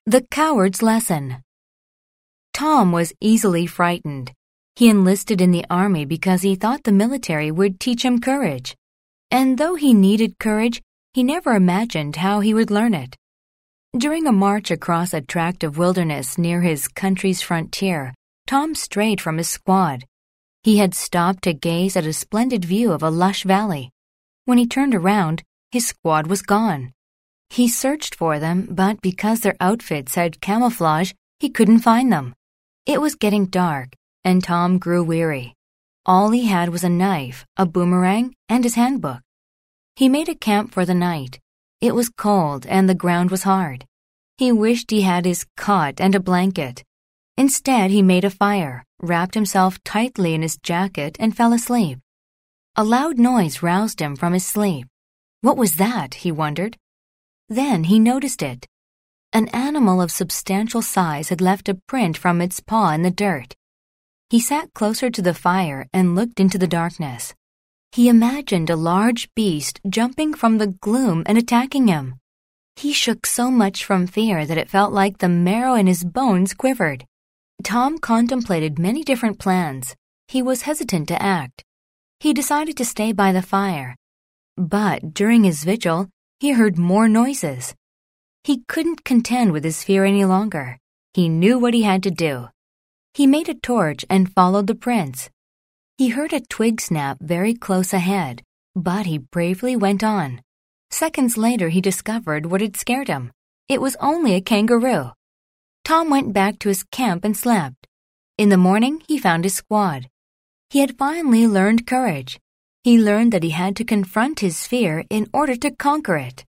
The Coward's Lesson. Tom was easily frightened. He enlisted in the army because he thought the military would teach him courage. And though he needed courage, he never imagined how he would learn it. During a march across a tract of wilderness near his country's frontier, Tom strayed from his squad. He had stopped to gaze at a splendid view of a lush valley. When he turned around, his squad was gone. He searched for them, but because their outfits had camouflage, he couldn't find them. It was getting dark, and Tom grew weary. All he had was a knife, a boomerang, and his handbook. He made a camp for the night. It was cold and the ground was hard. He wished he had his cot and a blanket. Instead, he made a fire, wrapped himself tightly in his jacket, and fell asleep. A loud noise roused him from his sleep. What was that? He wondered. Then he noticed it. An animal of substantial size had left a print from its paw in the dirt. He sat closer to the fire and looked into the darkness. He imagined a large beast jumping from the gloom and attacking him. He shook so much from fear that it felt like the marrow in his bones quivered. Tom contemplated many different plans. He was hesitant to act. He decided to stay by the fire. But during his vigil, he heard more noises. He couldn't contend with his fear any longer. He knew what he had to do. He made a torch and followed the prints. He heard a twig snap very close ahead, but he bravely went on. Seconds later, he discovered what had scared him. It was only a kangaroo. Tom went back to his camp and slept. In the morning, he found his squad. He had finally learned courage. He learned that he had to confront his fear in order to conquer it.